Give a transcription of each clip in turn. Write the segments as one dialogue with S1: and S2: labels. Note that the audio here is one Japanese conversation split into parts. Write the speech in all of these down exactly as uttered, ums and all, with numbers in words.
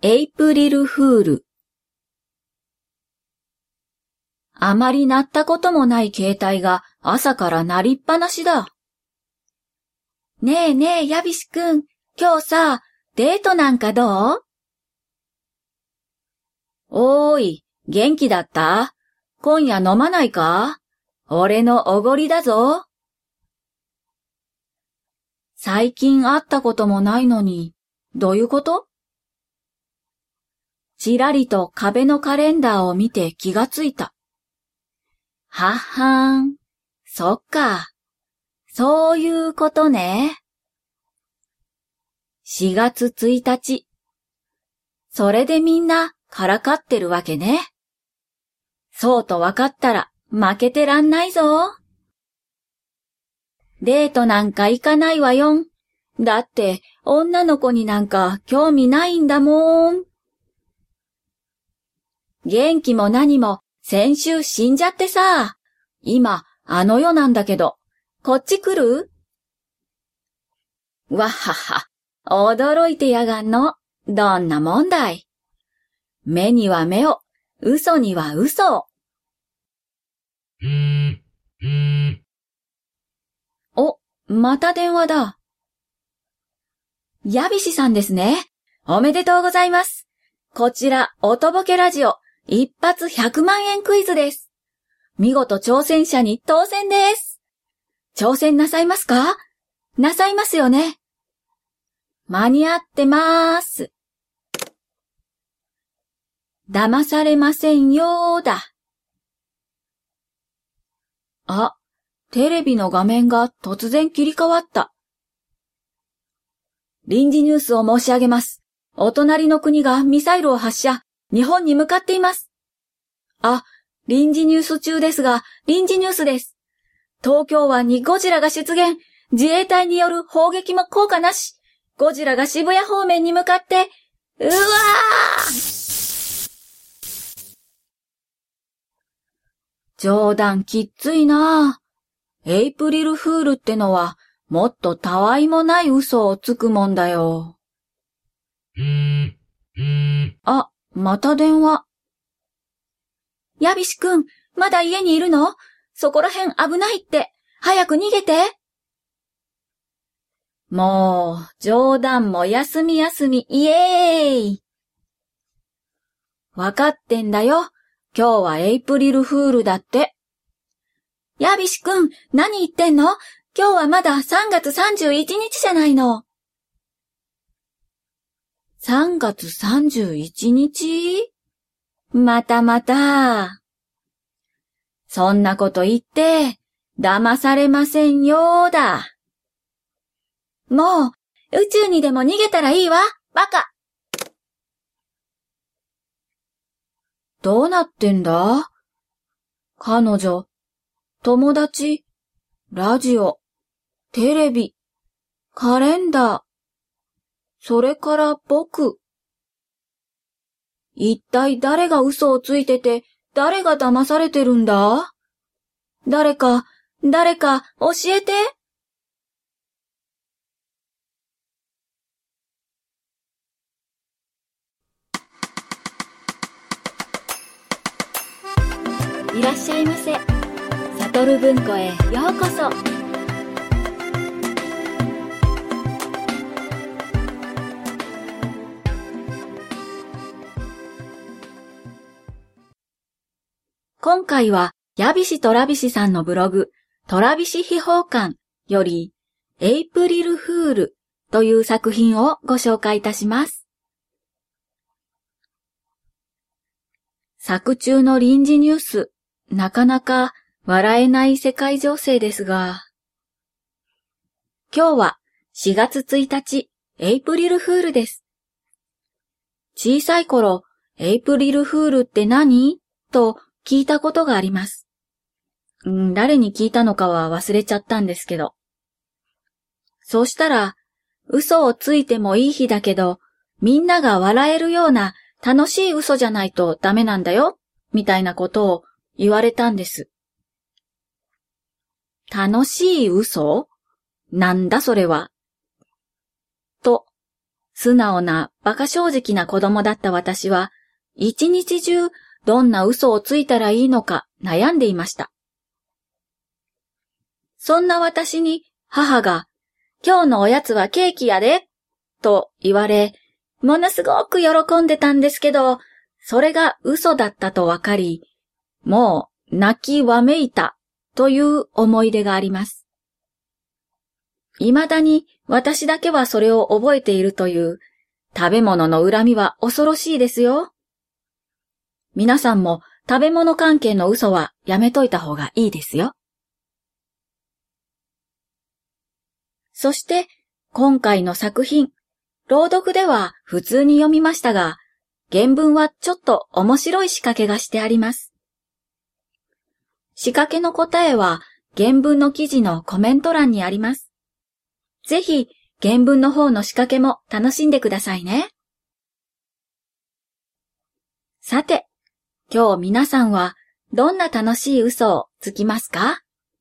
S1: エイプリルフール。あまり鳴ったこともない携帯が朝から鳴りっぱなしだ。ねえねえ、ヤビシくん、今日さ、デートなんかどう？おーい、元気だった？今夜飲まないか？俺のおごりだぞ。最近会ったこともないのに、どういうこと？ちらりと壁のカレンダーを見て気がついた。はっはーん、そっか、そういうことね。しがつついたち。それでみんなからかってるわけね。そうとわかったら負けてらんないぞ。デートなんか行かないわよん。だって女の子になんか興味ないんだもん。元気も何も先週死んじゃってさ。今あの世なんだけど、こっち来る？わっはっは、驚いてやがんの。どんなもんだい。目には目を、嘘には嘘を。お、また電話だ。ヤビシさんですね。おめでとうございます。こちら、おとぼけラジオ、一発ひゃくまんえんクイズです。見事挑戦者に当選です。挑戦なさいますか？なさいますよね。間に合ってまーす。騙されませんよーだ。あ、テレビの画面が突然切り替わった。臨時ニュースを申し上げます。お隣の国がミサイルを発射、日本に向かっています。あ、臨時ニュース中ですが、臨時ニュースです。東京湾にゴジラが出現、自衛隊による砲撃も効果なし。ゴジラが渋谷方面に向かって、うわー！冗談きっついなぁ。エイプリルフールってのは、もっとたわいもない嘘をつくもんだよ。あ、また電話。ヤビシくん、まだ家にいるの？そこらへん危ないって。早く逃げて。もう、冗談も休み休み、イエーイ。わかってんだよ。今日はエイプリルフールだって。ヤビシくん、何言ってんの？今日はまださんがつさんじゅういちにちじゃないの。さんがつさんじゅういちにち？またまた。そんなこと言って、騙されませんよーだ。もう、宇宙にでも逃げたらいいわ、バカ。どうなってんだ？彼女、友達、ラジオ、テレビ、カレンダー、それから僕。一体誰が嘘をついてて、誰が騙されてるんだ？誰か、誰か教えて。いらっしゃいませ。サトル文庫へようこそ。今回は、ヤビシトラビシさんのブログ、トラビシ秘宝館より、エイプリルフールという作品をご紹介いたします。作中の臨時ニュース、なかなか笑えない世界情勢ですが、今日はしがつついたち、エイプリルフールです。小さい頃、エイプリルフールって何？と聞いたことがあります。うん、誰に聞いたのかは忘れちゃったんですけど。そうしたら、嘘をついてもいい日だけど、みんなが笑えるような楽しい嘘じゃないとダメなんだよ、みたいなことを言われたんです。楽しい嘘？なんだそれは。と、 素直な馬鹿正直な子供だった私は、一日中どんな嘘をついたらいいのか悩んでいました。そんな私に母が、今日のおやつはケーキやで、と言われ、ものすごく喜んでたんですけど、それが嘘だったとわかり、もう泣きわめいたという思い出があります。未だに私だけはそれを覚えているという食べ物の恨みは恐ろしいですよ。皆さんも食べ物関係の嘘はやめといた方がいいですよ。そして今回の作品、朗読では普通に読みましたが、原文はちょっと面白い仕掛けがしてあります。仕掛けの答えは原文の記事のコメント欄にあります。ぜひ原文の方の仕掛けも楽しんでくださいね。さて、今日皆さんはどんな楽しい嘘をつきますか？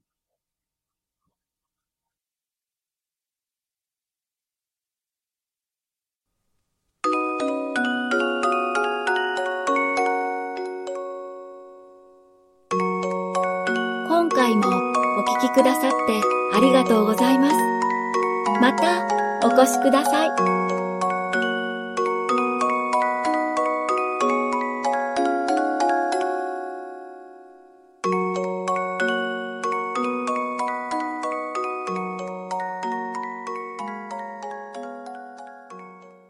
S1: 今回もお聞きくださってありがとうございます。またお越しください。